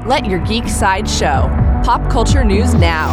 Let your geek side show. Pop culture news now.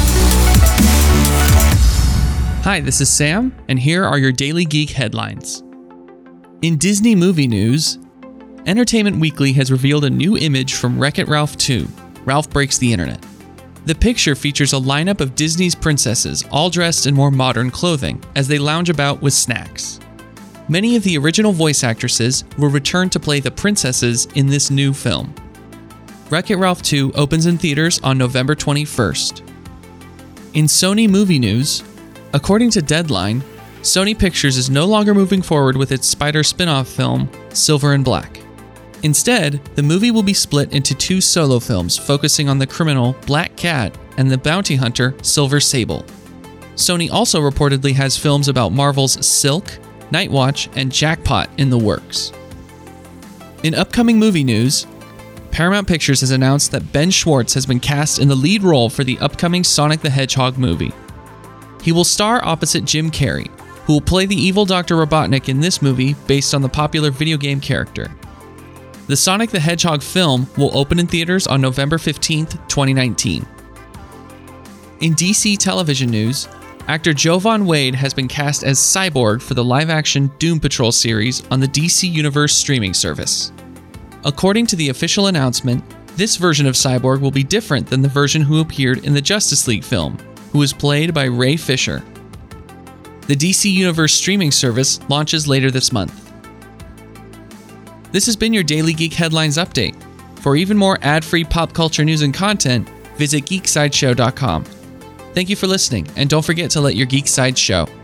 Hi, this is Sam, and here are your Daily Geek headlines. In Disney movie news, Entertainment Weekly has revealed a new image from Wreck-It Ralph 2, Ralph Breaks the Internet. The picture features a lineup of Disney's princesses, all dressed in more modern clothing, as they lounge about with snacks. Many of the original voice actresses will return to play the princesses in this new film. Wreck-It Ralph 2 opens in theaters on November 21st. In Sony movie news, according to Deadline, Sony Pictures is no longer moving forward with its Spider spin-off film, Silver and Black. Instead, the movie will be split into two solo films focusing on the criminal Black Cat and the bounty hunter Silver Sable. Sony also reportedly has films about Marvel's Silk, Nightwatch, and Jackpot in the works. In upcoming movie news, Paramount Pictures has announced that Ben Schwartz has been cast in the lead role for the upcoming Sonic the Hedgehog movie. He will star opposite Jim Carrey, who will play the evil Dr. Robotnik in this movie based on the popular video game character. The Sonic the Hedgehog film will open in theaters on November 15th, 2019. In DC television news, actor Jovan Wade has been cast as Cyborg for the live-action Doom Patrol series on the DC Universe streaming service. According to the official announcement, this version of Cyborg will be different than the version who appeared in the Justice League film, who was played by Ray Fisher. The DC Universe streaming service launches later this month. This has been your Daily Geek Headlines Update. For even more ad-free pop culture news and content, visit geeksideshow.com. Thank you for listening, and don't forget to let your geek side show.